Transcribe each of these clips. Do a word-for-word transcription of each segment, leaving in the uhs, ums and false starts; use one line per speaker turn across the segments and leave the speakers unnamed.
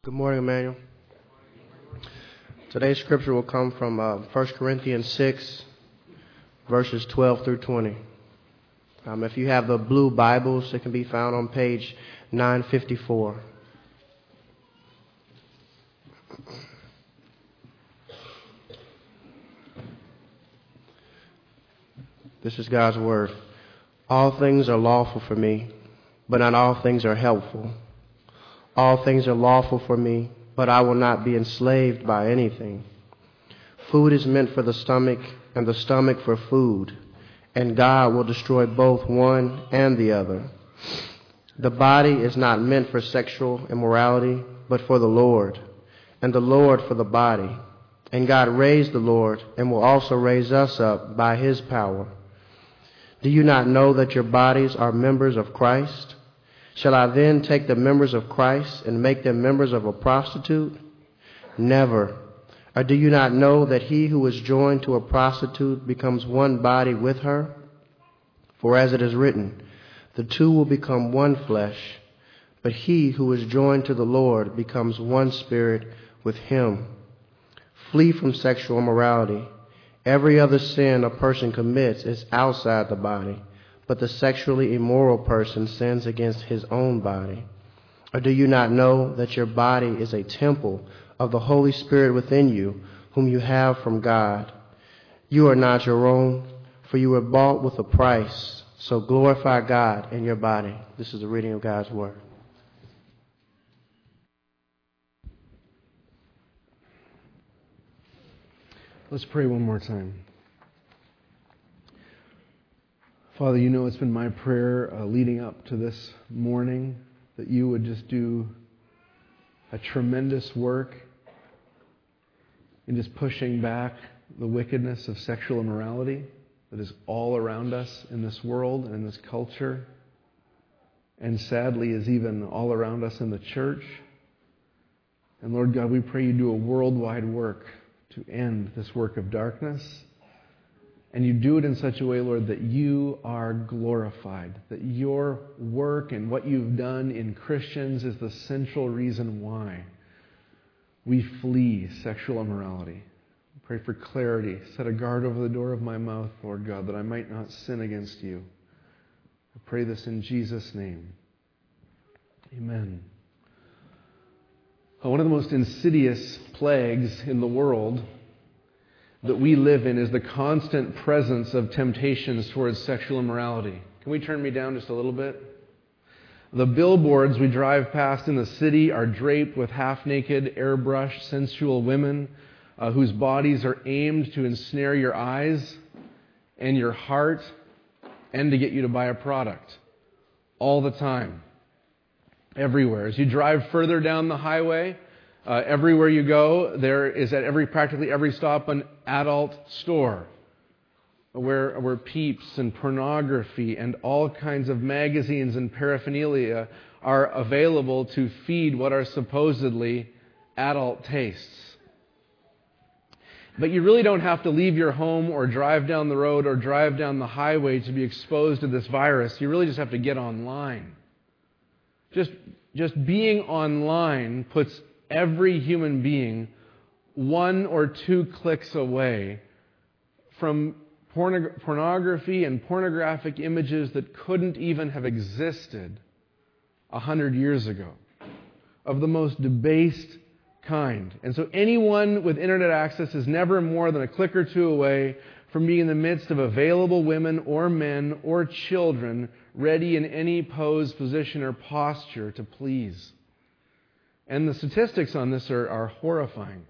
Good morning, Emmanuel. Today's scripture will come from uh, First Corinthians six, verses twelve through twenty. Um, if you have the blue Bibles, it can be found on page nine fifty-four. This is God's word. All things are lawful for me, but not all things are helpful. All things are lawful for me, but I will not be enslaved by anything. Food is meant for the stomach, and the stomach for food, and God will destroy both one and the other. The body is not meant for sexual immorality, but for the Lord, and the Lord for the body. And God raised the Lord, and will also raise us up by his power. Do you not know that your bodies are members of Christ? Shall I then take the members of Christ and make them members of a prostitute? Never. Or do you not know that he who is joined to a prostitute becomes one body with her? For as it is written, the two will become one flesh. But he who is joined to the Lord becomes one spirit with him. Flee from sexual immorality. Every other sin a person commits is outside the body, but the sexually immoral person sins against his own body. Or do you not know that your body is a temple of the Holy Spirit within you, whom you have from God? You are not your own, for you were bought with a price. So glorify God in your body. This is the reading of God's word.
Let's pray one more time. Father, you know it's been my prayer uh, leading up to this morning that you would just do a tremendous work in just pushing back the wickedness of sexual immorality that is all around us in this world and in this culture, and sadly is even all around us in the church. And Lord God, we pray you do a worldwide work to end this work of darkness. And you do it in such a way, Lord, that you are glorified, that your work and what you've done in Christians is the central reason why we flee sexual immorality. Pray for clarity. Set a guard over the door of my mouth, Lord God, that I might not sin against you. I pray this in Jesus' name. Amen. One of the most insidious plagues in the world that we live in is the constant presence of temptations towards sexual immorality. Can we turn me down just a little bit? The billboards we drive past in the city are draped with half-naked, airbrushed, sensual women uh, whose bodies are aimed to ensnare your eyes and your heart and to get you to buy a product all the time, everywhere. As you drive further down the highway, Uh, everywhere you go, there is at every practically every stop an adult store where, where peeps and pornography and all kinds of magazines and paraphernalia are available to feed what are supposedly adult tastes. But you really don't have to leave your home or drive down the road or drive down the highway to be exposed to this virus. You really just have to get online. Just, just being online puts every human being one or two clicks away from pornog- pornography and pornographic images that couldn't even have existed a hundred years ago, of the most debased kind. And so anyone with internet access is never more than a click or two away from being in the midst of available women or men or children ready in any pose, position, or posture to please. And the statistics on this are, are horrifying.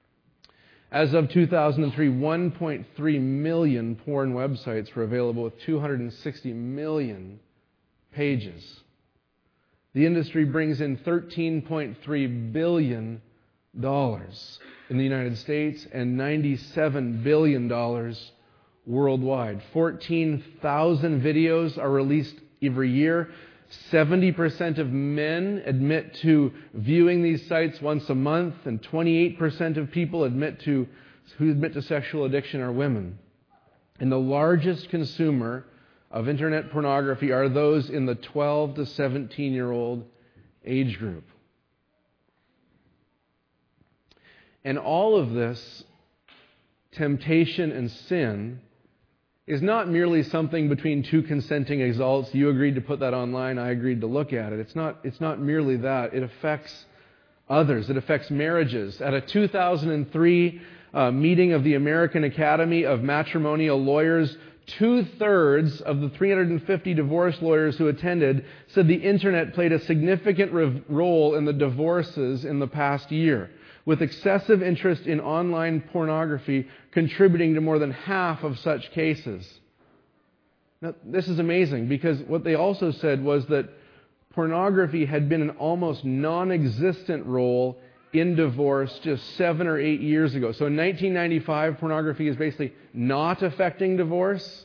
As of two thousand three, one point three million porn websites were available with two hundred sixty million pages. The industry brings in thirteen point three billion dollars in the United States and ninety-seven billion dollars worldwide. fourteen thousand videos are released every year. seventy percent of men admit to viewing these sites once a month, and twenty-eight percent of people admit to who admit to sexual addiction are women. And the largest consumer of internet pornography are those in the twelve to seventeen-year-old age group. And all of this temptation and sin is not merely something between two consenting adults. You agreed to put that online, I agreed to look at it. It's not, it's not merely that. It affects others. It affects marriages. At a two thousand three uh, meeting of the American Academy of Matrimonial Lawyers, two-thirds of the three hundred fifty divorce lawyers who attended said the internet played a significant rev- role in the divorces in the past year, with excessive interest in online pornography contributing to more than half of such cases. Now, this is amazing, because what they also said was that pornography had been an almost non-existent role in divorce just seven or eight years ago. So in nineteen ninety-five, pornography is basically not affecting divorce.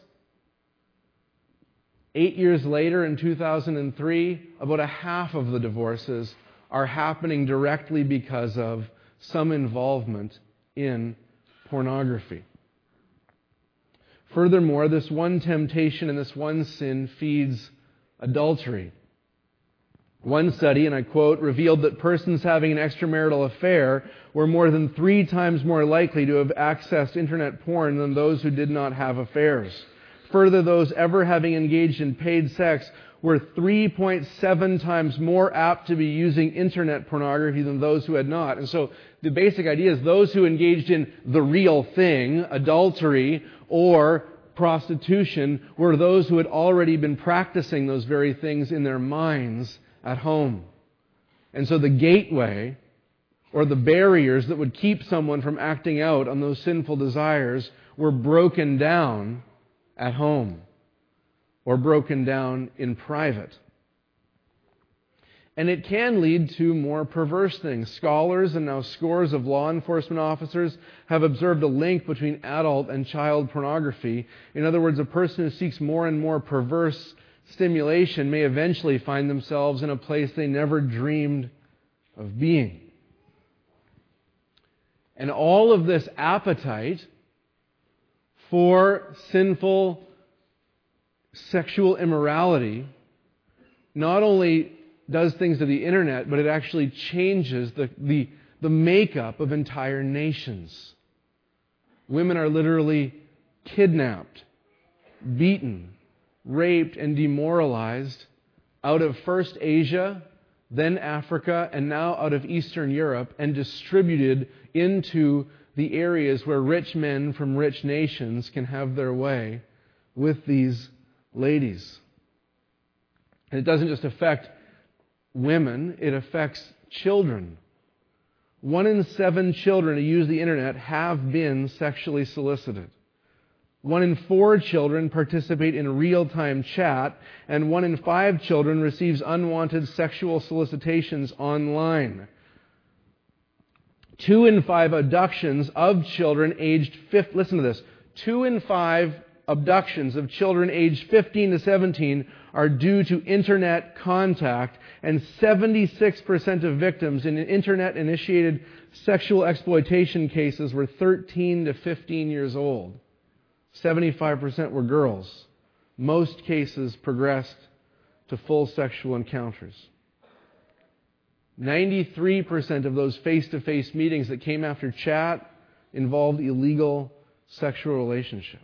Eight years later, in two thousand three, about a half of the divorces are happening directly because of some involvement in pornography. Furthermore, this one temptation and this one sin feeds adultery. One study, and I quote, revealed that persons having an extramarital affair were more than three times more likely to have accessed internet porn than those who did not have affairs. Further, those ever having engaged in paid sex were three point seven times more apt to be using internet pornography than those who had not. And so the basic idea is those who engaged in the real thing, adultery or prostitution, were those who had already been practicing those very things in their minds at home. And so the gateway, or the barriers that would keep someone from acting out on those sinful desires, were broken down at home, or broken down in private. And it can lead to more perverse things. Scholars and now scores of law enforcement officers have observed a link between adult and child pornography. In other words, a person who seeks more and more perverse stimulation may eventually find themselves in a place they never dreamed of being. And all of this appetite for sinful sexual immorality not only does things to the internet, but it actually changes the, the, the makeup of entire nations. Women are literally kidnapped, beaten, raped, and demoralized out of first Asia, then Africa, and now out of Eastern Europe, and distributed into the areas where rich men from rich nations can have their way with these ladies. And it doesn't just affect women, it affects children. One in seven children who use the internet have been sexually solicited. One in four children participate in real-time chat, and one in five children receives unwanted sexual solicitations online. Two in five abductions of children aged fifteen, listen to this, two in five abductions of children aged fifteen to seventeen are due to internet contact, and seventy-six percent of victims in internet-initiated sexual exploitation cases were thirteen to fifteen years old. seventy-five percent were girls. Most cases progressed to full sexual encounters. ninety-three percent of those face-to-face meetings that came after chat involved illegal sexual relationships.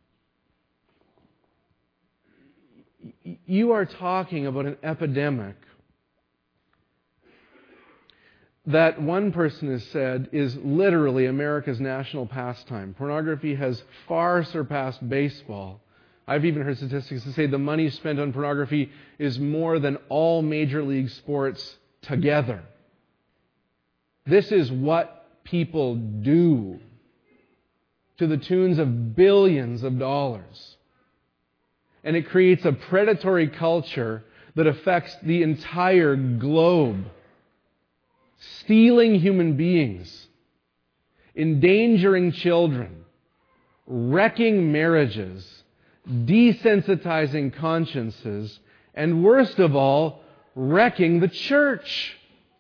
You are talking about an epidemic that one person has said is literally America's national pastime. Pornography has far surpassed baseball. I've even heard statistics that say the money spent on pornography is more than all major league sports together. This is what people do to the tunes of billions of dollars. And it creates a predatory culture that affects the entire globe, stealing human beings, endangering children, wrecking marriages, desensitizing consciences, and worst of all, wrecking the church.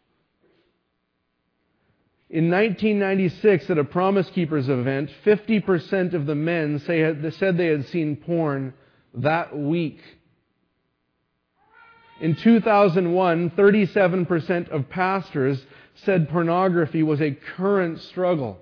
In nineteen ninety-six, at a Promise Keepers event, fifty percent of the men say, said they had seen porn that week. In two thousand one, thirty-seven percent of pastors said pornography was a current struggle.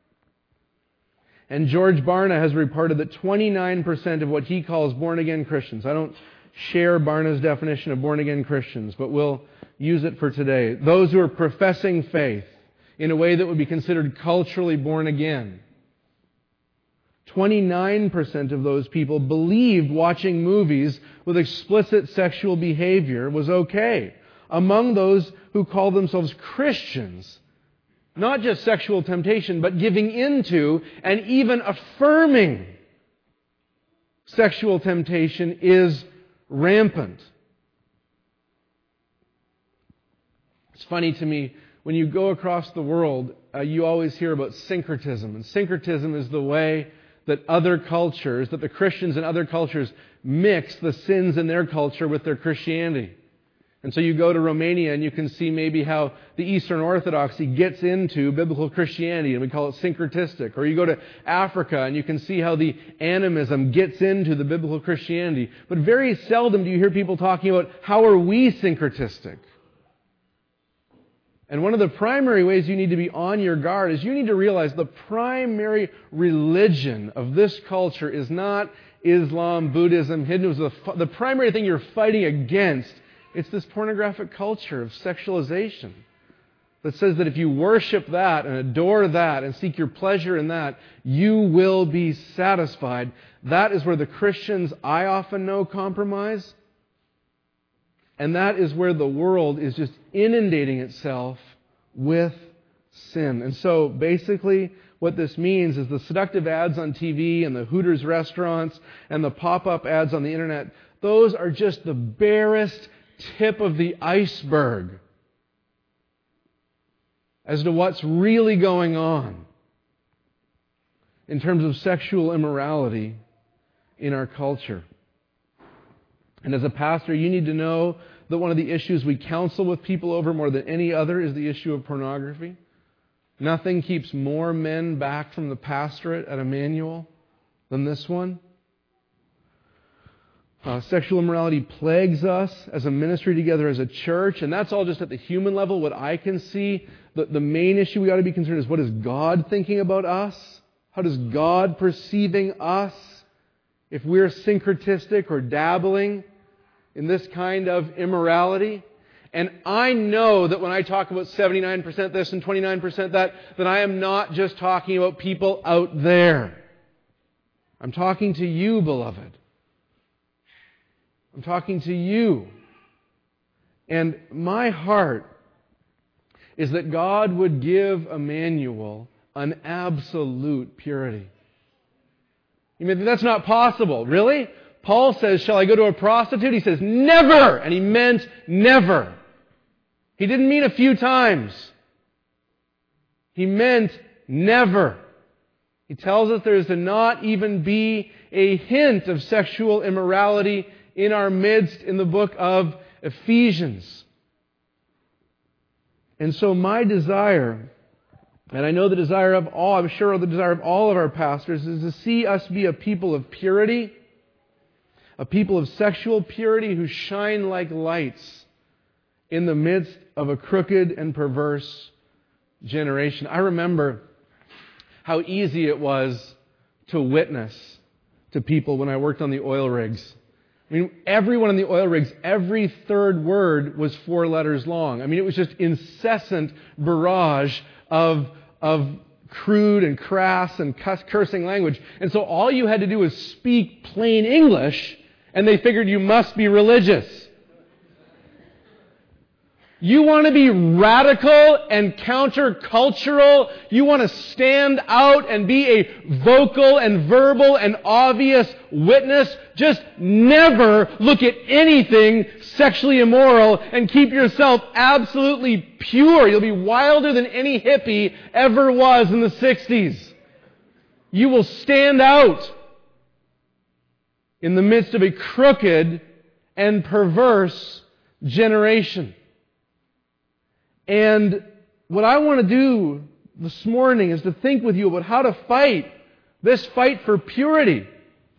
And George Barna has reported that twenty-nine percent of what he calls born-again Christians, I don't share Barna's definition of born-again Christians, but we'll use it for today, those who are professing faith in a way that would be considered culturally born again, twenty-nine percent of those people believed watching movies with explicit sexual behavior was okay. Among those who call themselves Christians, not just sexual temptation, but giving into and even affirming sexual temptation is rampant. It's funny to me, when you go across the world, uh, you always hear about syncretism. And syncretism is the way that other cultures, that the Christians in other cultures mix the sins in their culture with their Christianity. And so you go to Romania and you can see maybe how the Eastern Orthodoxy gets into biblical Christianity, and we call it syncretistic. Or you go to Africa and you can see how the animism gets into the biblical Christianity. But very seldom do you hear people talking about how are we syncretistic. And one of the primary ways you need to be on your guard is you need to realize the primary religion of this culture is not Islam, Buddhism, Hinduism. The primary thing you're fighting against, it's this pornographic culture of sexualization that says that if you worship that and adore that and seek your pleasure in that, you will be satisfied. That is where the Christians I often know compromise. And that is where the world is just inundating itself with sin. And so basically what this means is the seductive ads on T V and the Hooters restaurants and the pop-up ads on the internet, those are just the barest tip of the iceberg as to what's really going on in terms of sexual immorality in our culture. And as a pastor, you need to know that one of the issues we counsel with people over more than any other is the issue of pornography. Nothing keeps more men back from the pastorate at Emmanuel than this one. Uh, sexual immorality plagues us as a ministry together as a church, and that's all just at the human level. What I can see, the, the main issue we ought to be concerned is, what is God thinking about us? How does God perceiving us? If we're syncretistic or dabbling in this kind of immorality. And I know that when I talk about seventy-nine percent this and twenty-nine percent that, that I am not just talking about people out there. I'm talking to you, beloved. I'm talking to you. And my heart is that God would give Emmanuel an absolute purity. You mean that's not possible? Really? Paul says, shall I go to a prostitute? He says, never! And he meant never. He didn't mean a few times. He meant never. He tells us there is to not even be a hint of sexual immorality in our midst in the book of Ephesians. And so my desire, and I know the desire of all, I'm sure the desire of all of our pastors, is to see us be a people of purity, a people of sexual purity who shine like lights in the midst of a crooked and perverse generation. I remember how easy it was to witness to people when I worked on the oil rigs. I mean, everyone in the oil rigs, every third word was four letters long. I mean, it was just incessant barrage of, of crude and crass and cursing language. And so all you had to do was speak plain English, and they figured you must be religious. You want to be radical and countercultural. You want to stand out and be a vocal and verbal and obvious witness. Just never look at anything sexually immoral and keep yourself absolutely pure. You'll be wilder than any hippie ever was in the sixties. You will stand out in the midst of a crooked and perverse generation. And what I want to do this morning is to think with you about how to fight this fight for purity.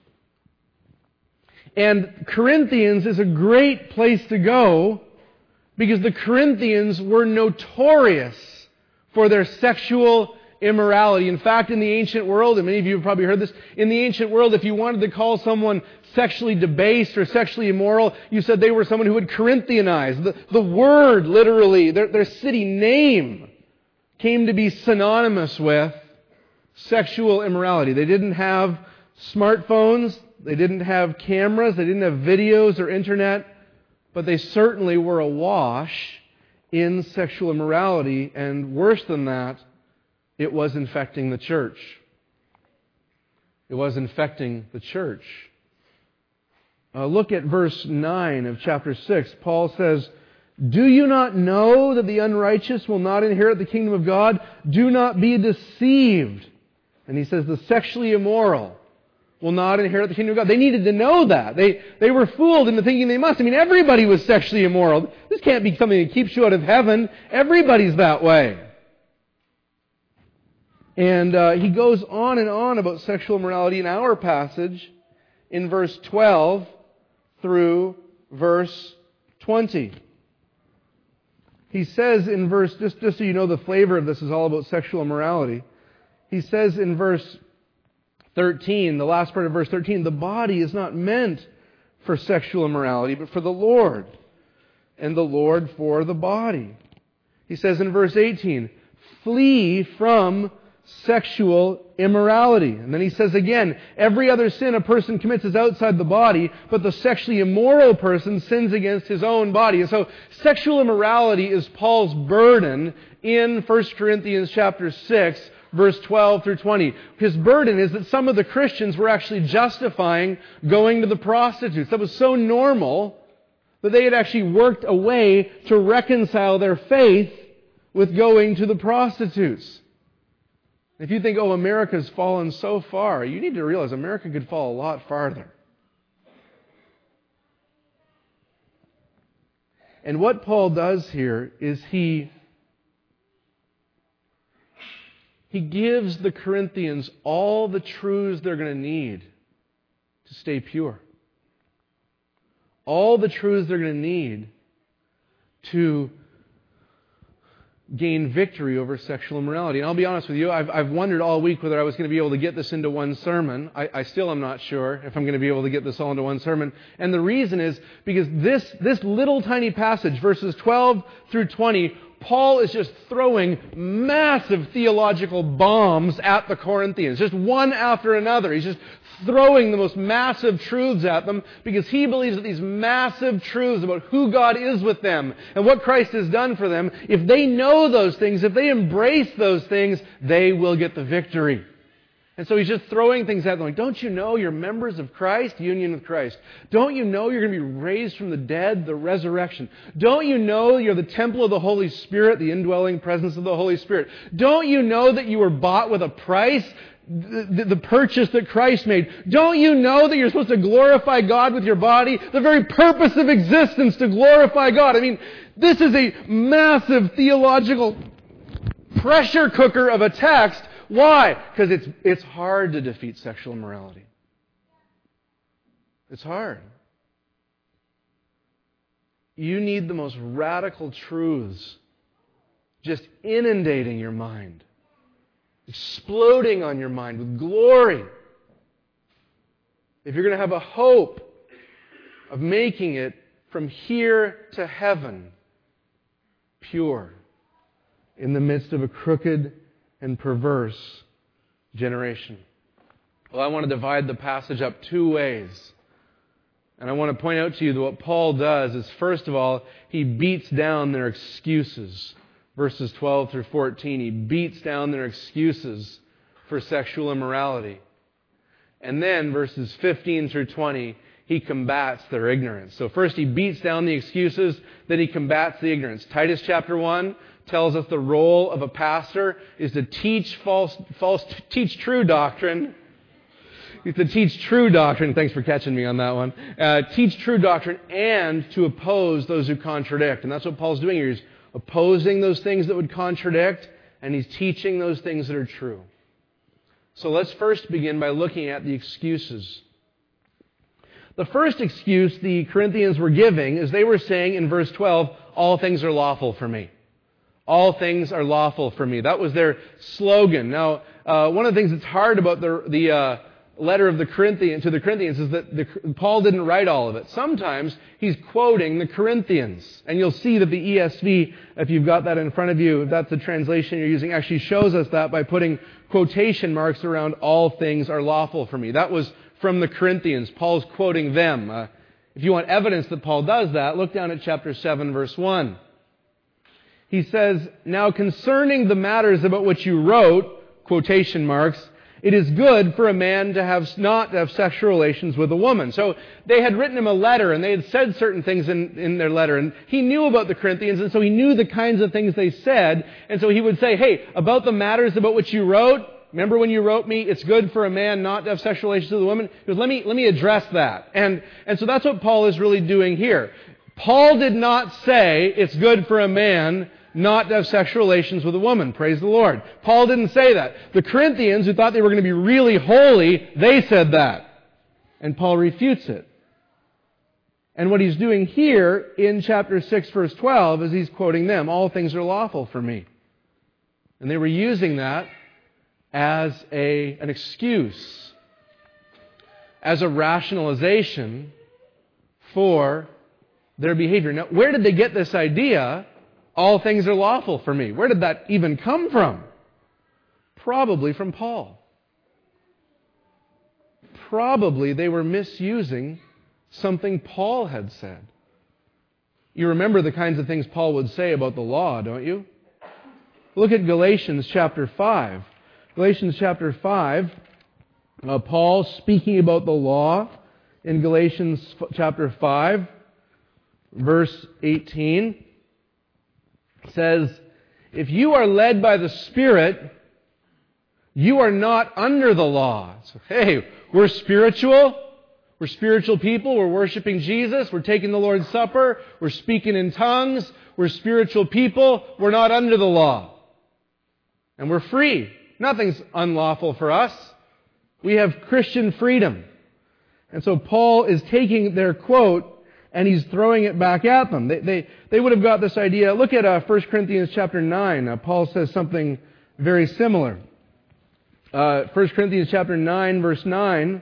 And Corinthians is a great place to go Because the Corinthians were notorious for their sexual immorality. In fact, in the ancient world, and many of you have probably heard this, in the ancient world, if you wanted to call someone sexually debased or sexually immoral, you said they were someone who had Corinthianized. The, the word, literally, their, their city name, came to be synonymous with sexual immorality. They didn't have smartphones, they didn't have cameras, they didn't have videos or internet, but they certainly were awash in sexual immorality, and worse than that, it was infecting the church. It was infecting the church. Uh, look at verse nine of chapter six. Paul says, "Do you not know that the unrighteous will not inherit the kingdom of God? Do not be deceived." And he says, the sexually immoral will not inherit the kingdom of God. They needed to know that. They, they were fooled into thinking they must. I mean, everybody was sexually immoral. This can't be something that keeps you out of heaven. Everybody's that way. And uh, he goes on and on about sexual immorality in our passage in verse twelve through verse twenty. He says in verse, just, just so you know the flavor of this is all about sexual immorality. He says in verse thirteen, the last part of verse thirteen, the body is not meant for sexual immorality, but for the Lord, and the Lord for the body. He says in verse eighteen, flee from sexual immorality. And then he says again, every other sin a person commits is outside the body, but the sexually immoral person sins against his own body. And so sexual immorality is Paul's burden in First Corinthians chapter six, verse twelve through twenty. His burden is that some of the Christians were actually justifying going to the prostitutes. That was so normal that they had actually worked a way to reconcile their faith with going to the prostitutes. If you think, oh, America's fallen so far, you need to realize America could fall a lot farther. And what Paul does here is he, he gives the Corinthians all the truths they're going to need to stay pure. All the truths they're going to need to gain victory over sexual immorality. And I'll be honest with you, I've, I've wondered all week whether I was going to be able to get this into one sermon. I, I still am not sure if I'm going to be able to get this all into one sermon. And the reason is because this, this little tiny passage, verses twelve through twenty, Paul is just throwing massive theological bombs at the Corinthians, just one after another. He's just throwing the most massive truths at them because he believes that these massive truths about who God is with them and what Christ has done for them, if they know those things, if they embrace those things, they will get the victory. And so he's just throwing things at them like, don't you know you're members of Christ, union with Christ? Don't you know you're going to be raised from the dead, the resurrection? Don't you know you're the temple of the Holy Spirit, the indwelling presence of the Holy Spirit? Don't you know that you were bought with a price? The, the purchase that Christ made. Don't you know that you're supposed to glorify God with your body? The very purpose of existence, to glorify God. I mean, this is a massive theological pressure cooker of a text. Why? Because it's, it's hard to defeat sexual immorality. It's hard. You need the most radical truths just inundating your mind, exploding on your mind with glory. If you're going to have a hope of making it from here to heaven pure in the midst of a crooked and perverse generation. Well, I want to divide the passage up two ways. And I want to point out to you that what Paul does is, first of all, he beats down their excuses. Verses twelve through fourteen, he beats down their excuses for sexual immorality. And then verses fifteen through twenty, he combats their ignorance. So first he beats down the excuses, then he combats the ignorance. Titus chapter one tells us the role of a pastor is to teach false, false, teach true doctrine. To teach true doctrine. Thanks for catching me on that one. Uh, teach true doctrine and to oppose those who contradict. And that's what Paul's doing here. He's opposing those things that would contradict, and he's teaching those things that are true. So let's first begin by looking at the excuses. The first excuse the Corinthians were giving is they were saying in verse twelve, all things are lawful for me. All things are lawful for me. That was their slogan. Now, uh, one of the things that's hard about the the uh, letter of the Corinthians to the Corinthians is that the, Paul didn't write all of it. Sometimes he's quoting the Corinthians, and you'll see that the E S V, if you've got that in front of you, if that's the translation you're using, actually shows us that by putting quotation marks around "all things are lawful for me." That was from the Corinthians. Paul's quoting them. Uh, if you want evidence that Paul does that, look down at chapter seven, verse one. He says, "Now concerning the matters about which you wrote," quotation marks, "it is good for a man to have not to have sexual relations with a woman." So they had written him a letter, and they had said certain things in, in their letter, and he knew about the Corinthians, and so he knew the kinds of things they said, and so he would say, "Hey, about the matters about which you wrote, remember when you wrote me, it's good for a man not to have sexual relations with a woman?" He goes, let me, let me address that. And, and so that's what Paul is really doing here. Paul did not say it's good for a man not to have sexual relations with a woman. Praise the Lord. Paul didn't say that. The Corinthians, who thought they were going to be really holy, they said that. And Paul refutes it. And what he's doing here in chapter six, verse twelve, is he's quoting them. All things are lawful for me. And they were using that as a, an excuse, as a rationalization for their behavior. Now, where did they get this idea? All things are lawful for me. Where did that even come from? Probably from Paul. Probably they were misusing something Paul had said. You remember the kinds of things Paul would say about the law, don't you? Look at Galatians chapter five. Galatians chapter five, uh, Paul speaking about the law in Galatians chapter five, verse eighteen. Says, if you are led by the Spirit, you are not under the law. So, hey, we're spiritual. We're spiritual people. We're worshiping Jesus. We're taking the Lord's Supper. We're speaking in tongues. We're spiritual people. We're not under the law. And we're free. Nothing's unlawful for us. We have Christian freedom. And so Paul is taking their quote and he's throwing it back at them. They, they, they would have got this idea. Look at uh, First Corinthians chapter nine. Uh, Paul says something very similar. Uh, First Corinthians chapter nine, verse nine.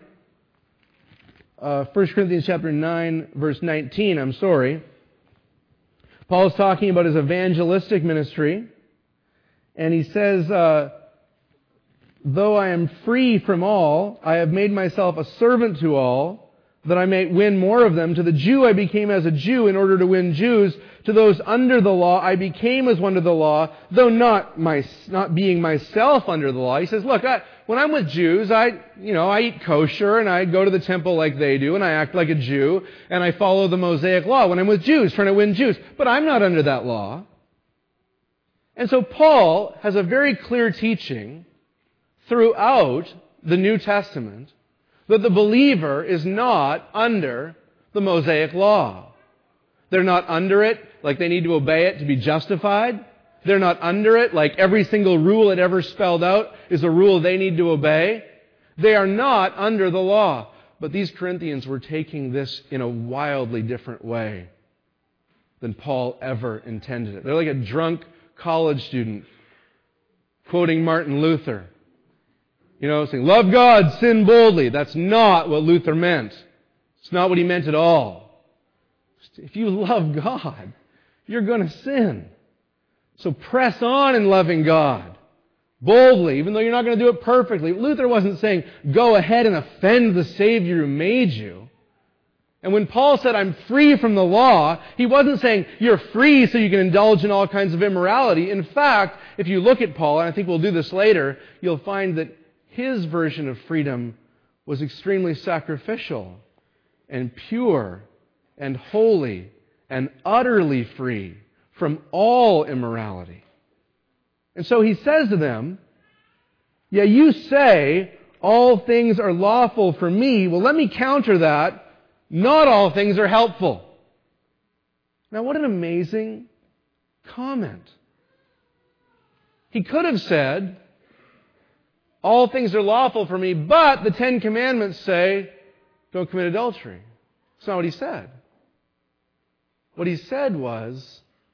Uh, First Corinthians chapter nine, verse nineteen, I'm sorry. Paul is talking about his evangelistic ministry. And he says, uh, though I am free from all, I have made myself a servant to all, that I may win more of them. To the Jew I became as a Jew in order to win Jews. To those under the law I became as one to the law, though not my, not being myself under the law. He says, look, I, when I'm with Jews, I, you know, I eat kosher and I go to the temple like they do and I act like a Jew and I follow the Mosaic law when I'm with Jews, trying to win Jews. But I'm not under that law. And so Paul has a very clear teaching throughout the New Testament that the believer is not under the Mosaic law. They're not under it like they need to obey it to be justified. They're not under it like every single rule it ever spelled out is a rule they need to obey. They are not under the law. But these Corinthians were taking this in a wildly different way than Paul ever intended it. They're like a drunk college student quoting Martin Luther. You know, saying, love God, sin boldly. That's not what Luther meant. It's not what he meant at all. If you love God, you're going to sin. So press on in loving God boldly, even though you're not going to do it perfectly. Luther wasn't saying, go ahead and offend the Savior who made you. And when Paul said, I'm free from the law, he wasn't saying, you're free so you can indulge in all kinds of immorality. In fact, if you look at Paul, and I think we'll do this later, you'll find that his version of freedom was extremely sacrificial and pure and holy and utterly free from all immorality. And so he says to them, yeah, you say all things are lawful for me. Well, let me counter that. Not all things are helpful. Now, what an amazing comment. He could have said, all things are lawful for me, but the Ten Commandments say, don't commit adultery. That's not what he said. What he said was,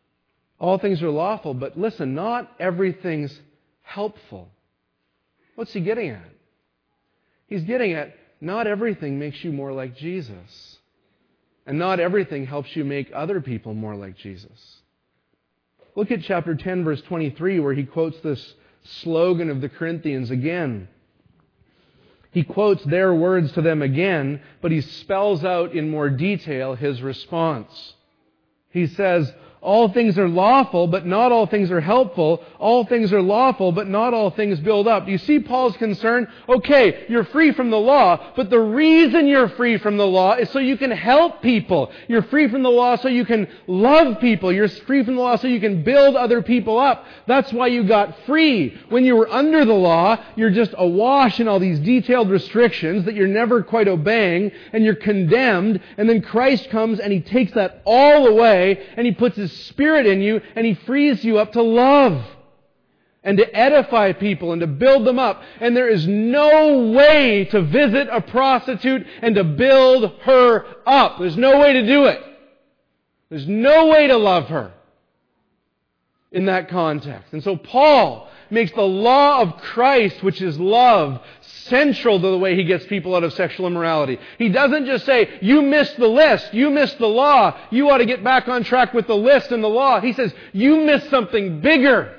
All things are lawful, but listen, not everything's helpful. What's he getting at? He's getting at not everything makes you more like Jesus. And not everything helps you make other people more like Jesus. Look at chapter ten, verse twenty-three, where he quotes this slogan of the Corinthians again. He quotes their words to them again, but he spells out in more detail his response. He says, all things are lawful, but not all things are helpful. All things are lawful, but not all things build up. Do you see Paul's concern? Okay, you're free from the law, but the reason you're free from the law is so you can help people. You're free from the law so you can love people. You're free from the law so you can build other people up. That's why you got free. When you were under the law, you're just awash in all these detailed restrictions that you're never quite obeying, and you're condemned, and then Christ comes and He takes that all away, and He puts His Spirit in you, and He frees you up to love and to edify people and to build them up. And there is no way to visit a prostitute and to build her up. There's no way to do it. There's no way to love her in that context. And so Paul makes the law of Christ, which is love, central to the way he gets people out of sexual immorality. He doesn't just say, you missed the list, you missed the law, you ought to get back on track with the list and the law. He says, you missed something bigger.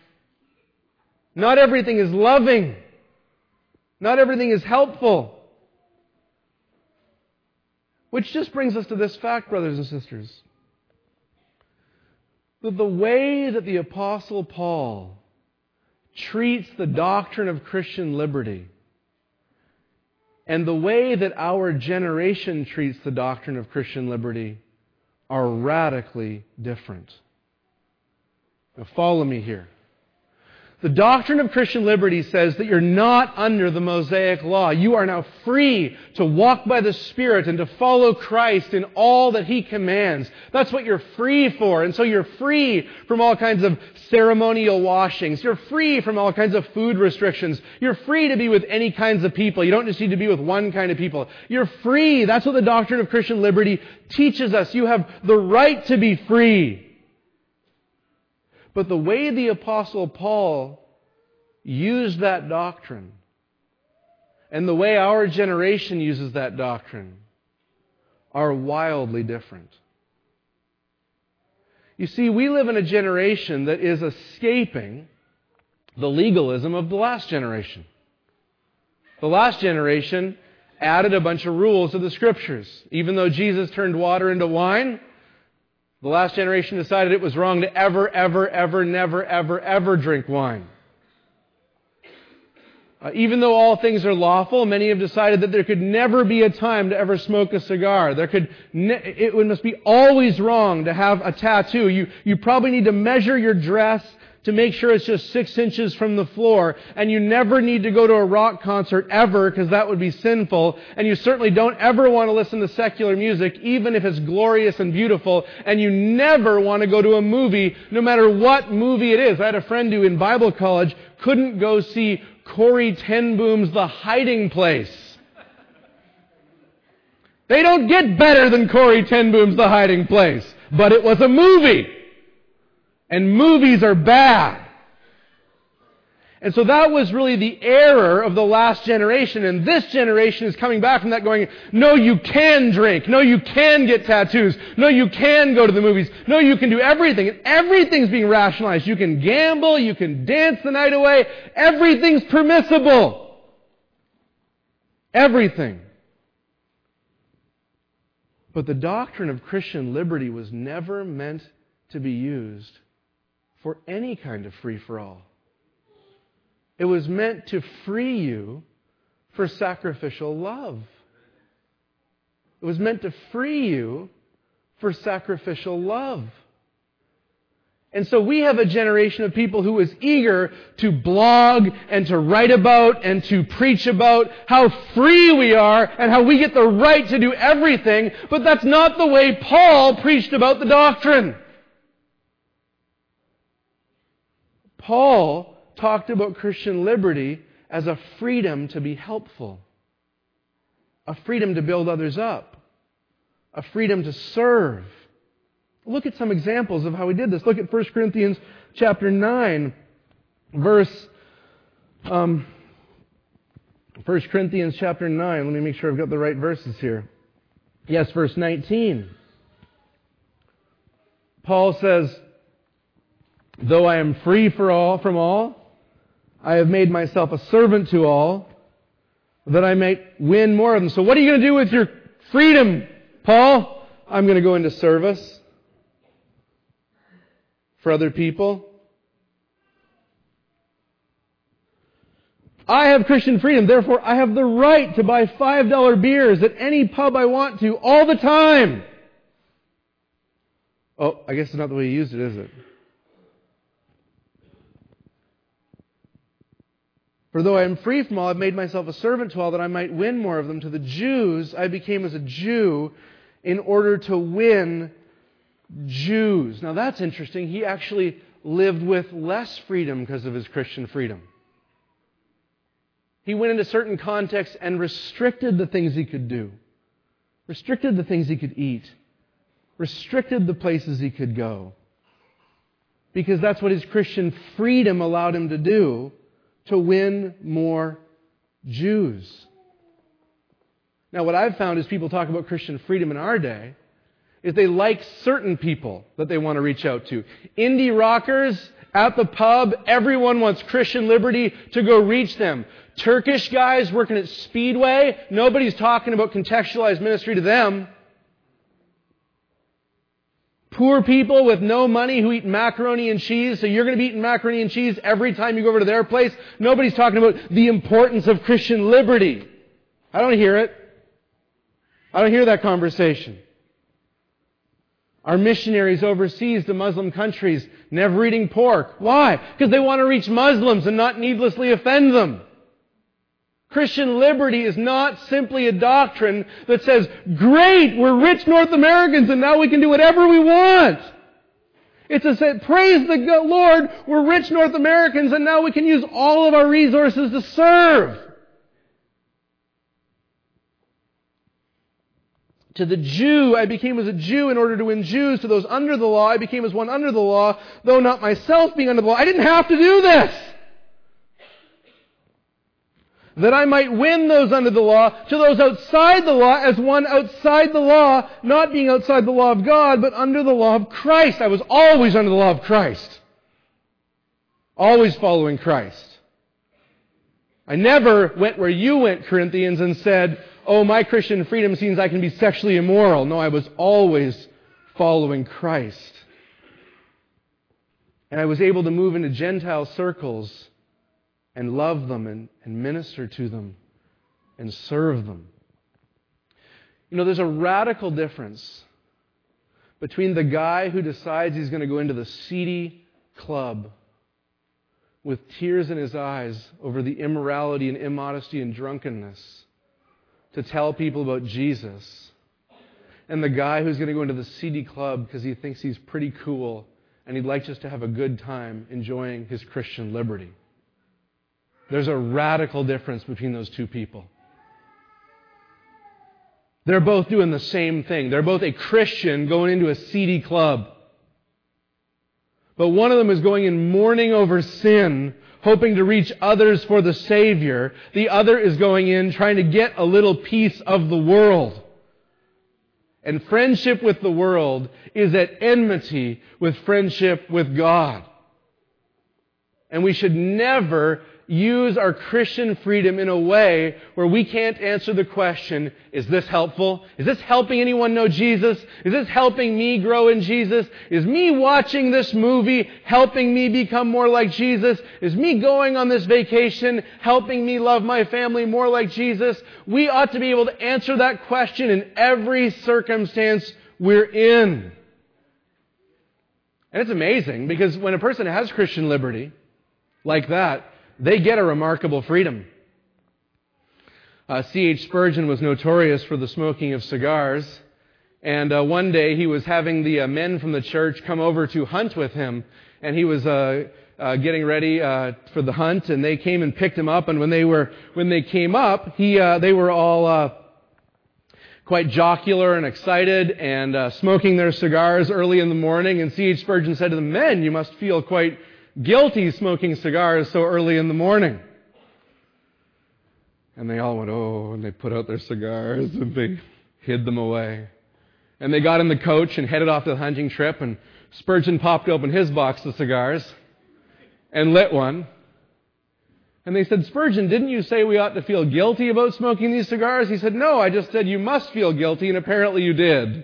Not everything is loving. Not everything is helpful. Which just brings us to this fact, brothers and sisters, that the way that the Apostle Paul treats the doctrine of Christian liberty and the way that our generation treats the doctrine of Christian liberty are radically different. Now follow me here. The doctrine of Christian liberty says that you're not under the Mosaic law. You are now free to walk by the Spirit and to follow Christ in all that He commands. That's what you're free for. And so you're free from all kinds of ceremonial washings. You're free from all kinds of food restrictions. You're free to be with any kinds of people. You don't just need to be with one kind of people. You're free. That's what the doctrine of Christian liberty teaches us. You have the right to be free. But the way the Apostle Paul used that doctrine and the way our generation uses that doctrine are wildly different. You see, we live in a generation that is escaping the legalism of the last generation. The last generation added a bunch of rules to the Scriptures. Even though Jesus turned water into wine, the last generation decided it was wrong to ever, ever, ever, never, ever, ever drink wine. Uh, even though all things are lawful, many have decided that there could never be a time to ever smoke a cigar. There could, ne- it must be always wrong to have a tattoo. You, you probably need to measure your dress to make sure it's just six inches from the floor. And you never need to go to a rock concert ever, because that would be sinful. And you certainly don't ever want to listen to secular music, even if it's glorious and beautiful. And you never want to go to a movie, no matter what movie it is. I had a friend who in Bible college couldn't go see Corrie ten Boom's The Hiding Place. They don't get better than Corrie ten Boom's The Hiding Place. But it was a movie. And movies are bad. And so that was really the error of the last generation. And this generation is coming back from that going, no, you can drink. No, you can get tattoos. No, you can go to the movies. No, you can do everything. And everything's being rationalized. You can gamble. You can dance the night away. Everything's permissible. Everything. But the doctrine of Christian liberty was never meant to be used for any kind of free-for-all. It was meant to free you for sacrificial love. It was meant to free you for sacrificial love. And so we have a generation of people who is eager to blog and to write about and to preach about how free we are and how we get the right to do everything, but that's not the way Paul preached about the doctrine. Paul talked about Christian liberty as a freedom to be helpful, a freedom to build others up, a freedom to serve, Look at some examples of how he did this. Look at First Corinthians chapter nine, verse... Um, First Corinthians chapter nine. Let me make sure I've got the right verses here. Yes, verse nineteen. Paul says, though I am free for all, from all, I have made myself a servant to all, that I might win more of them. So what are you going to do with your freedom, Paul? I'm going to go into service for other people. I have Christian freedom, therefore I have the right to buy five dollar beers at any pub I want to all the time. Oh, I guess it's not the way he used it, is it? For though I am free from all, I've made myself a servant to all, that I might win more of them. To the Jews, I became as a Jew in order to win Jews. Now that's interesting. He actually lived with less freedom because of his Christian freedom. He went into certain contexts and restricted the things he could do, restricted the things he could eat, restricted the places he could go, because that's what his Christian freedom allowed him to do, to win more Jews. Now, what I've found is people talk about Christian freedom in our day is they like certain people that they want to reach out to. Indie rockers at the pub, everyone wants Christian liberty to go reach them. Turkish guys working at Speedway, nobody's talking about contextualized ministry to them. Poor people with no money who eat macaroni and cheese, so you're going to be eating macaroni and cheese every time you go over to their place. Nobody's talking about the importance of Christian liberty. I don't hear it. I don't hear that conversation. Our missionaries overseas to Muslim countries never eating pork. Why? Because they want to reach Muslims and not needlessly offend them. Christian liberty is not simply a doctrine that says, great, we're rich North Americans and now we can do whatever we want. It's a say, praise the Lord, we're rich North Americans and now we can use all of our resources to serve. To the Jew, I became as a Jew in order to win Jews. To those under the law, I became as one under the law, though not myself being under the law. I didn't have to do this. That I might win those under the law. To those outside the law, as one outside the law, not being outside the law of God, but under the law of Christ. I was always under the law of Christ. Always following Christ. I never went where you went, Corinthians, and said, oh, my Christian freedom means I can be sexually immoral. No, I was always following Christ. And I was able to move into Gentile circles and love them and, and minister to them and serve them. You know, there's a radical difference between the guy who decides he's going to go into the seedy club with tears in his eyes over the immorality and immodesty and drunkenness to tell people about Jesus, and the guy who's going to go into the seedy club because he thinks he's pretty cool and he'd like just to have a good time enjoying his Christian liberty. There's a radical difference between those two people. They're both doing the same thing. They're both a Christian going into a seedy club. But one of them is going in mourning over sin, hoping to reach others for the Savior. The other is going in trying to get a little piece of the world. And friendship with the world is at enmity with friendship with God. And we should never use our Christian freedom in a way where we can't answer the question, is this helpful? Is this helping anyone know Jesus? Is this helping me grow in Jesus? Is me watching this movie helping me become more like Jesus? Is me going on this vacation helping me love my family more like Jesus? We ought to be able to answer that question in every circumstance we're in. And it's amazing because when a person has Christian liberty like that, they get a remarkable freedom. Uh, C H Spurgeon was notorious for the smoking of cigars. And uh, one day he was having the uh, men from the church come over to hunt with him. And he was uh, uh, getting ready uh, for the hunt. And they came and picked him up. And when they were when they came up, he uh, they were all uh, quite jocular and excited and uh, smoking their cigars early in the morning. And C H Spurgeon said to them, "Men, you must feel quite guilty smoking cigars so early in the morning." And they all went, "Oh," and they put out their cigars and they hid them away. And they got in the coach and headed off to the hunting trip, and Spurgeon popped open his box of cigars and lit one. And they said, "Spurgeon, didn't you say we ought to feel guilty about smoking these cigars?" He said, "No, I just said you must feel guilty," and apparently you did.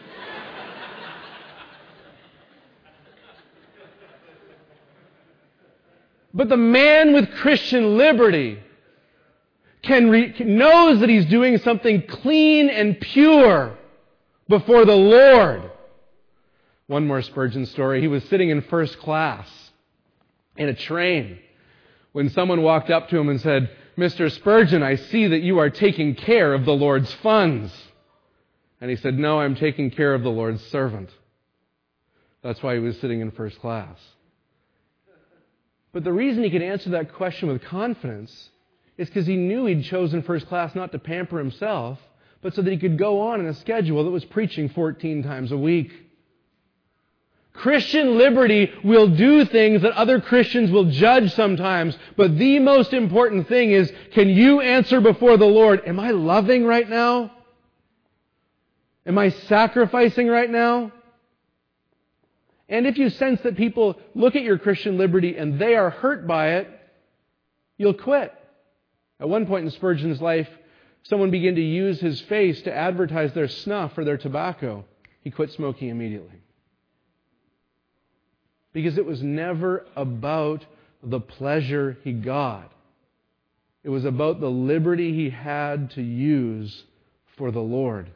But the man with Christian liberty can re- knows that he's doing something clean and pure before the Lord. One more Spurgeon story. He was sitting in first class in a train when someone walked up to him and said, "Mister Spurgeon, I see that you are taking care of the Lord's funds." And he said, "No, I'm taking care of the Lord's servant." That's why he was sitting in first class. But the reason he could answer that question with confidence is because he knew he'd chosen first class not to pamper himself, but so that he could go on in a schedule that was preaching fourteen times a week. Christian liberty will do things that other Christians will judge sometimes, but the most important thing is, can you answer before the Lord, am I loving right now? Am I sacrificing right now? And if you sense that people look at your Christian liberty and they are hurt by it, you'll quit. At one point in Spurgeon's life, someone began to use his face to advertise their snuff or their tobacco. He quit smoking immediately. Because it was never about the pleasure he got. It was about the liberty he had to use for the Lord.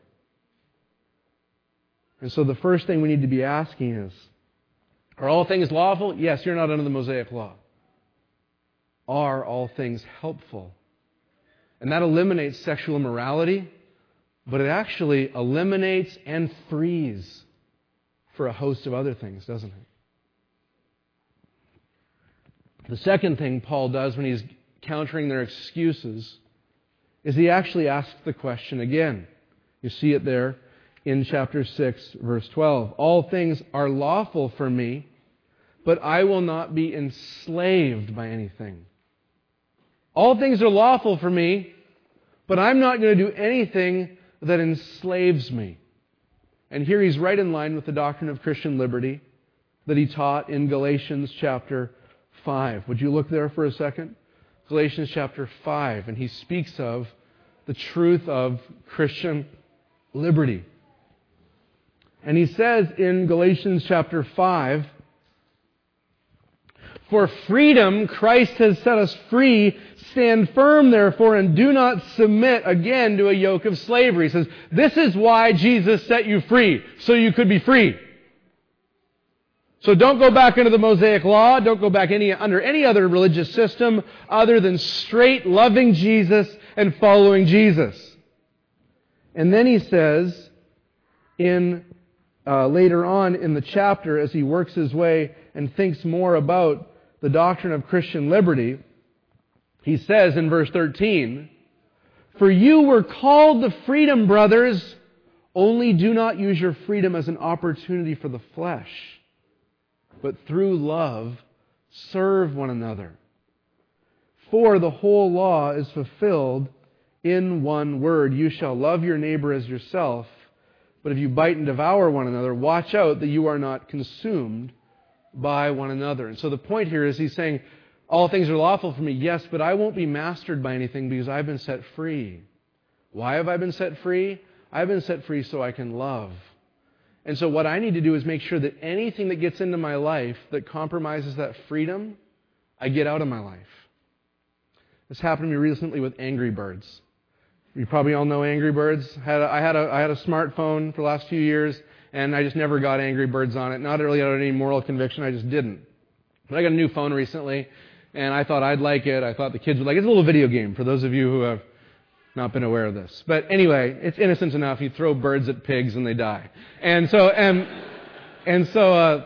And so the first thing we need to be asking is, are all things lawful? Yes, you're not under the Mosaic Law. Are all things helpful? And that eliminates sexual immorality, but it actually eliminates and frees for a host of other things, doesn't it? The second thing Paul does when he's countering their excuses is he actually asks the question again. You see it there in chapter six, verse twelve. "All things are lawful for me, but I will not be enslaved by anything." All things are lawful for me, but I'm not going to do anything that enslaves me. And here he's right in line with the doctrine of Christian liberty that he taught in Galatians chapter five. Would you look there for a second? Galatians chapter five, and he speaks of the truth of Christian liberty. And he says in Galatians chapter five, "For freedom Christ has set us free. Stand firm, therefore, and do not submit again to a yoke of slavery." He says, this is why Jesus set you free, so you could be free. So don't go back into the Mosaic Law. Don't go back any, under any other religious system other than straight loving Jesus and following Jesus. And then he says, in uh, later on in the chapter, as he works his way and thinks more about the doctrine of Christian liberty, he says in verse thirteen, "For you were called to freedom, brothers, only do not use your freedom as an opportunity for the flesh, but through love serve one another. For the whole law is fulfilled in one word, you shall love your neighbor as yourself. But if you bite and devour one another, watch out that you are not consumed by one another." And so the point here is he's saying, all things are lawful for me, yes, but I won't be mastered by anything because I've been set free. Why have I been set free? I've been set free so I can love. And so what I need to do is make sure that anything that gets into my life that compromises that freedom, I get out of my life. This happened to me recently with Angry Birds. You probably all know Angry Birds. Had a, I had a I had a smartphone for the last few years, and I just never got Angry Birds on it. Not really out of any moral conviction, I just didn't. But I got a new phone recently, and I thought I'd like it. I thought the kids would like it. It's a little video game for those of you who have not been aware of this. But anyway, it's innocent enough. You throw birds at pigs and they die. And so, and, and so, uh,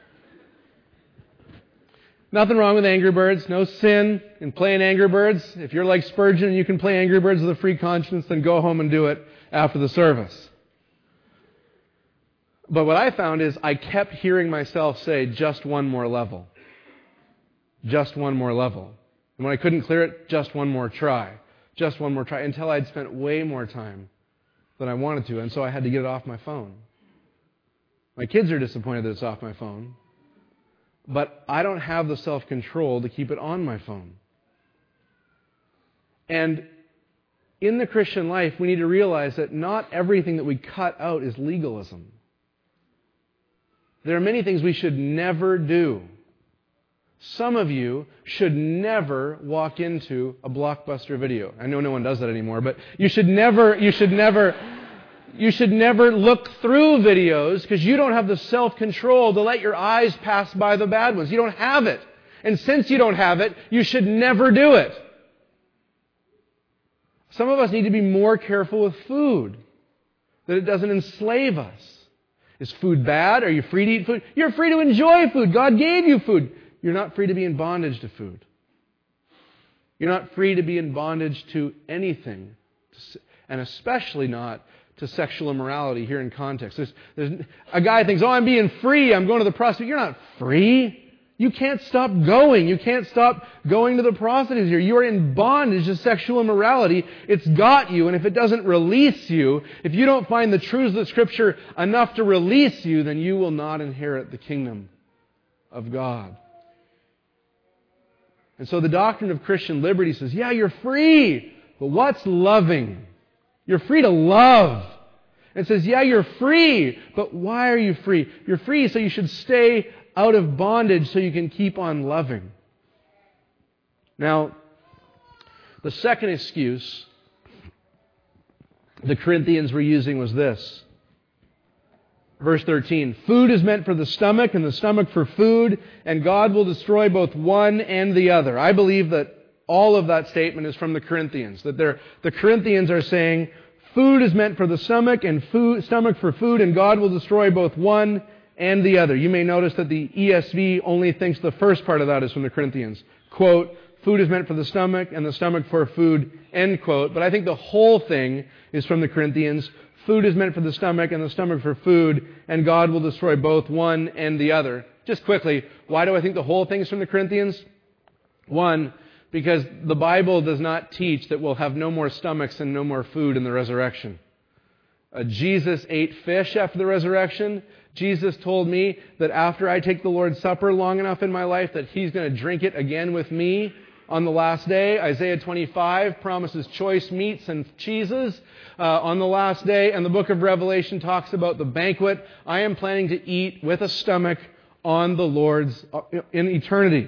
nothing wrong with Angry Birds. No sin in playing Angry Birds. If you're like Spurgeon and you can play Angry Birds with a free conscience, then go home and do it. after the service. But what I found is I kept hearing myself say, just one more level. Just one more level. And when I couldn't clear it, just one more try. Just one more try. Until I'd spent way more time than I wanted to. And so I had to get it off my phone. My kids are disappointed that it's off my phone. But I don't have the self-control to keep it on my phone. And in the Christian life, we need to realize that not everything that we cut out is legalism. There are many things we should never do. Some of you should never walk into a Blockbuster video. I know no one does that anymore, but you should never, you should never, you should never look through videos because you don't have the self-control to let your eyes pass by the bad ones. You don't have it. And since you don't have it, you should never do it. Some of us need to be more careful with food, that it doesn't enslave us. Is food bad? Are you free to eat food? You're free to enjoy food. God gave you food. You're not free to be in bondage to food. You're not free to be in bondage to anything, and especially not to sexual immorality here in context. There's, there's, a guy thinks, oh, I'm being free. I'm going to the prostitute. You're not free. You can't stop going. You can't stop going to the prostitutes here. You are in bondage to sexual immorality. It's got you, and if it doesn't release you, if you don't find the truths of Scripture enough to release you, then you will not inherit the kingdom of God. And so the doctrine of Christian liberty says, yeah, you're free, but what's loving? You're free to love. It says, yeah, you're free, but why are you free? You're free so you should stay out of bondage so you can keep on loving. Now, the second excuse the Corinthians were using was this. Verse thirteen, food is meant for the stomach and the stomach for food, and God will destroy both one and the other. I believe that all of that statement is from the Corinthians. That they're, the Corinthians are saying food is meant for the stomach and food, stomach for food, and God will destroy both one and the other. You may notice that the E S V only thinks the first part of that is from the Corinthians. Quote, food is meant for the stomach and the stomach for food, end quote. But I think the whole thing is from the Corinthians. Food is meant for the stomach and the stomach for food, and God will destroy both one and the other. Just quickly, why do I think the whole thing is from the Corinthians? One, because the Bible does not teach that we'll have no more stomachs and no more food in the resurrection. Uh, Jesus ate fish after the resurrection. Jesus told me that after I take the Lord's Supper long enough in my life that He's going to drink it again with me on the last day. Isaiah twenty-five promises choice meats and cheeses uh, on the last day. And the book of Revelation talks about the banquet I am planning to eat with a stomach on the Lord's uh, in eternity.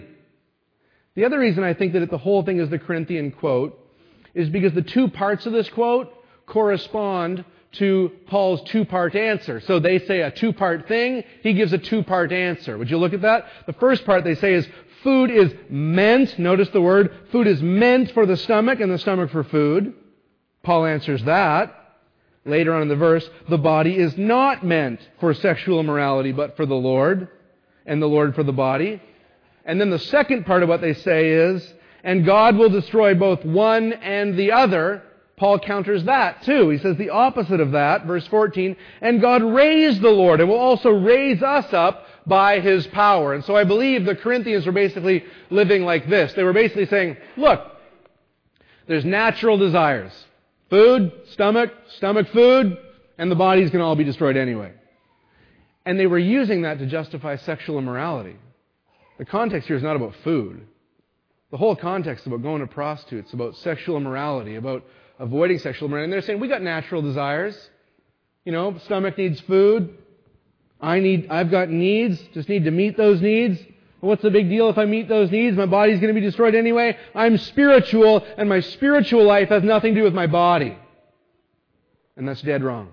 The other reason I think that the whole thing is the Corinthian quote is because the two parts of this quote correspond to Paul's two-part answer. So they say a two-part thing, he gives a two-part answer. Would you look at that? The first part they say is food is meant, notice the word, food is meant for the stomach and the stomach for food. Paul answers that. Later on in the verse, the body is not meant for sexual immorality but for the Lord, and the Lord for the body. And then the second part of what they say is, and God will destroy both one and the other. Paul counters that too. He says the opposite of that, verse fourteen, and God raised the Lord and will also raise us up by His power. And so I believe the Corinthians were basically living like this. They were basically saying, look, there's natural desires. Food, stomach, stomach food, and the body's going to all be destroyed anyway. And they were using that to justify sexual immorality. The context here is not about food. The whole context is about going to prostitutes, about sexual immorality, about avoiding sexual immorality. And they're saying, we got natural desires. You know, stomach needs food. I need, I've got needs. Just need to meet those needs. What's the big deal if I meet those needs? My body's going to be destroyed anyway. I'm spiritual, and my spiritual life has nothing to do with my body. And that's dead wrong.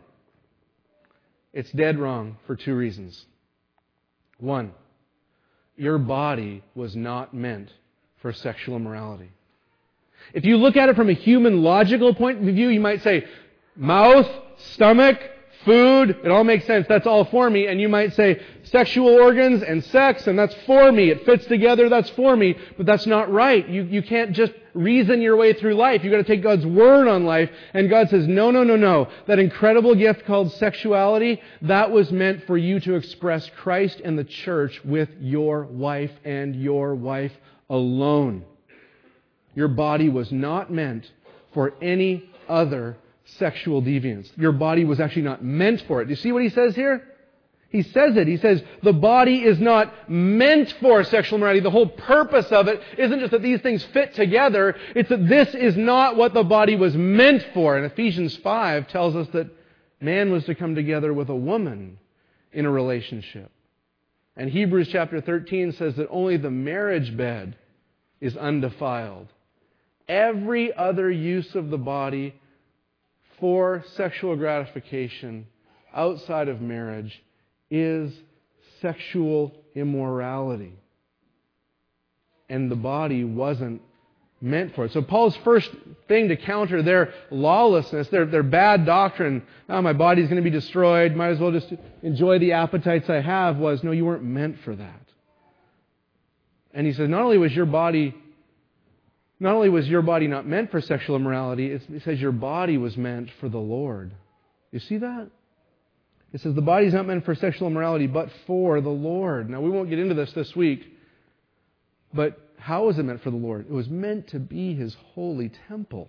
It's dead wrong for two reasons. One, your body was not meant for sexual immorality. If you look at it from a human logical point of view, you might say, mouth, stomach, food, it all makes sense. That's all for me. And you might say sexual organs and sex, and that's for me. It fits together, that's for me. But that's not right. You, you can't just reason your way through life. You've got to take God's word on life. And God says, no, no, no, no. That incredible gift called sexuality, that was meant for you to express Christ and the church with your wife and your wife alone. Your body was not meant for any other sexual deviance. Your body was actually not meant for it. Do you see what he says here? He says it. He says the body is not meant for sexual immorality. The whole purpose of it isn't just that these things fit together. It's that this is not what the body was meant for. And Ephesians five tells us that man was to come together with a woman in a relationship. And Hebrews chapter thirteen says that only the marriage bed is undefiled. Every other use of the body for sexual gratification outside of marriage is sexual immorality. And the body wasn't meant for it. So Paul's first thing to counter their lawlessness, their, their bad doctrine, oh, my body's going to be destroyed, might as well just enjoy the appetites I have, was, no, you weren't meant for that. And he says, not only was your body Not only was your body not meant for sexual immorality, it says your body was meant for the Lord. You see that? It says the body is not meant for sexual immorality, but for the Lord. Now, we won't get into this this week, but how was it meant for the Lord? It was meant to be His holy temple.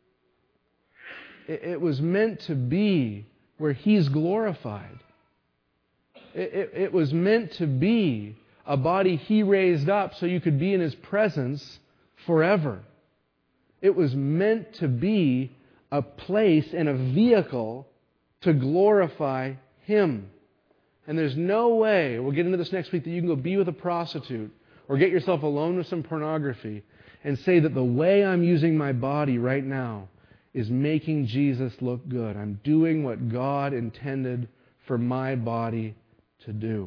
It was meant to be where He's glorified. It, it, it was meant to be a body He raised up so you could be in His presence forever. It was meant to be a place and a vehicle to glorify Him. And there's no way, we'll get into this next week, that you can go be with a prostitute or get yourself alone with some pornography and say that the way I'm using my body right now is making Jesus look good. I'm doing what God intended for my body to do.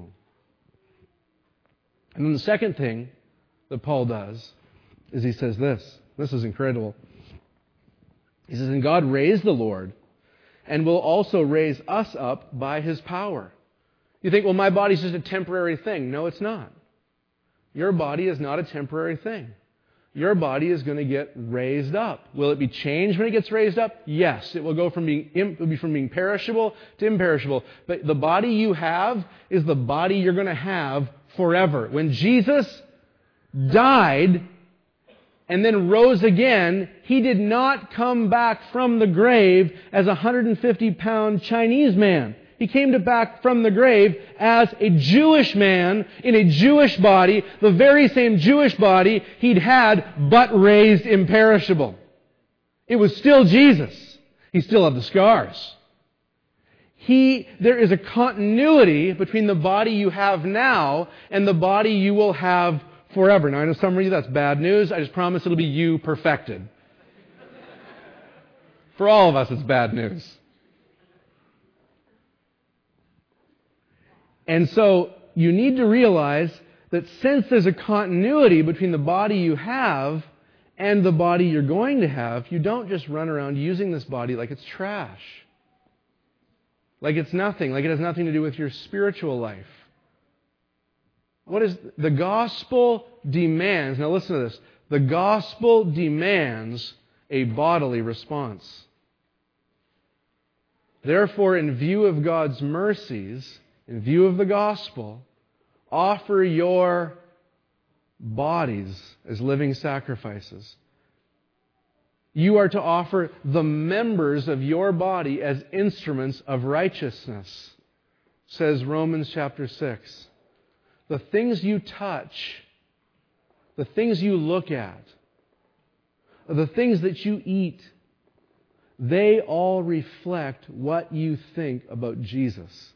And then the second thing that Paul does is he says this. This is incredible. He says, and God raised the Lord and will also raise us up by His power. You think, well, my body's just a temporary thing. No, it's not. Your body is not a temporary thing. Your body is going to get raised up. Will it be changed when it gets raised up? Yes. It will go from being, it will be from being perishable to imperishable. But the body you have is the body you're going to have forever. When Jesus died and then rose again, He did not come back from the grave as a one hundred fifty pound Chinese man. He came to back from the grave as a Jewish man in a Jewish body, the very same Jewish body He'd had, but raised imperishable. It was still Jesus. He still had the scars. He, there is a continuity between the body you have now and the body you will have forever. Now, I know some of you, that's bad news. I just promise it'll be you perfected. For all of us, it's bad news. And so, you need to realize that since there's a continuity between the body you have and the body you're going to have, you don't just run around using this body like it's trash. Like it's nothing. Like it has nothing to do with your spiritual life. What is the gospel demands? Now listen to this. The gospel demands a bodily response. Therefore, in view of God's mercies, in view of the gospel, offer your bodies as living sacrifices. You are to offer the members of your body as instruments of righteousness, says Romans chapter six. The things you touch, the things you look at, the things that you eat, they all reflect what you think about Jesus.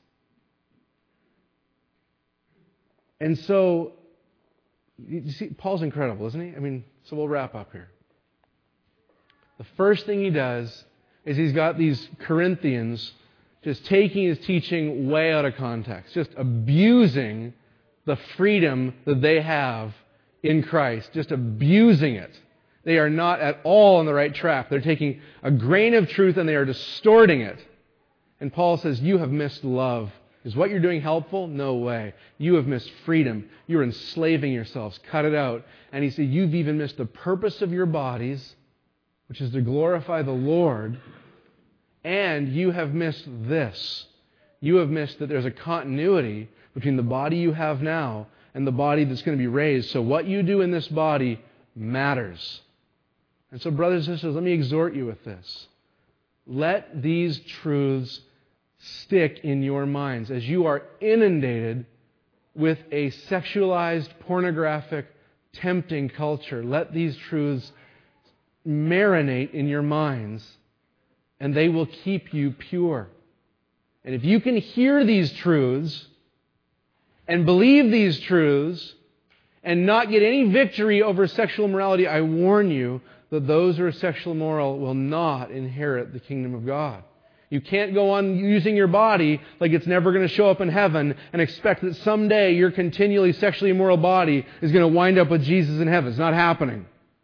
And so, you see, Paul's incredible, isn't he? I mean, so we'll wrap up here. The first thing he does is he's got these Corinthians just taking his teaching way out of context, just abusing the freedom that they have in Christ, just abusing it. They are not at all on the right track. They're taking a grain of truth and they are distorting it. And Paul says, you have missed love. Is what you're doing helpful? No way. You have missed freedom. You're enslaving yourselves. Cut it out. And he said, you've even missed the purpose of your bodies, which is to glorify the Lord. And you have missed this. You have missed that there's a continuity between the body you have now and the body that's going to be raised. So what you do in this body matters. And so, brothers and sisters, let me exhort you with this. Let these truths stick in your minds as you are inundated with a sexualized, pornographic, tempting culture. Let these truths marinate in your minds, and they will keep you pure. And if you can hear these truths and believe these truths and not get any victory over sexual immorality, I warn you that those who are sexually immoral will not inherit the kingdom of God. You can't go on using your body like it's never going to show up in heaven and expect that someday your continually sexually immoral body is going to wind up with Jesus in heaven. It's not happening.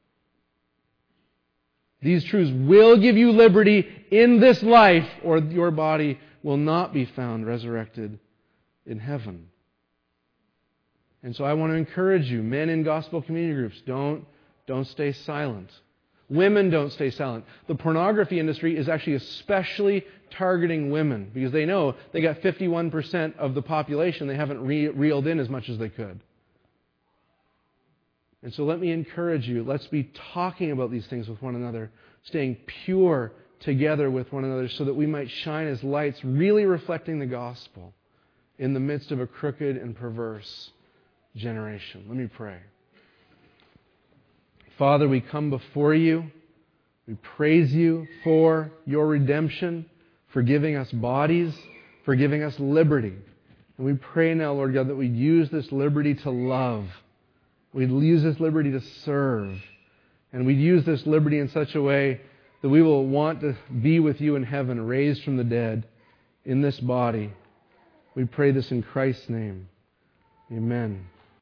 These truths will give you liberty in this life, or your body will not be found resurrected in heaven. And so I want to encourage you, men in gospel community groups, don't, don't stay silent. Women, don't stay silent. The pornography industry is actually especially targeting women because they know they got fifty-one percent of the population they haven't re- reeled in as much as they could. And so let me encourage you, let's be talking about these things with one another, staying pure together with one another so that we might shine as lights, really reflecting the gospel in the midst of a crooked and perverse generation. Let me pray. Father, we come before you. We praise you for your redemption, for giving us bodies, for giving us liberty. And we pray now, Lord God, that we'd use this liberty to love. We'd use this liberty to serve. And we'd use this liberty in such a way that we will want to be with you in heaven, raised from the dead in this body. We pray this in Christ's name. Amen.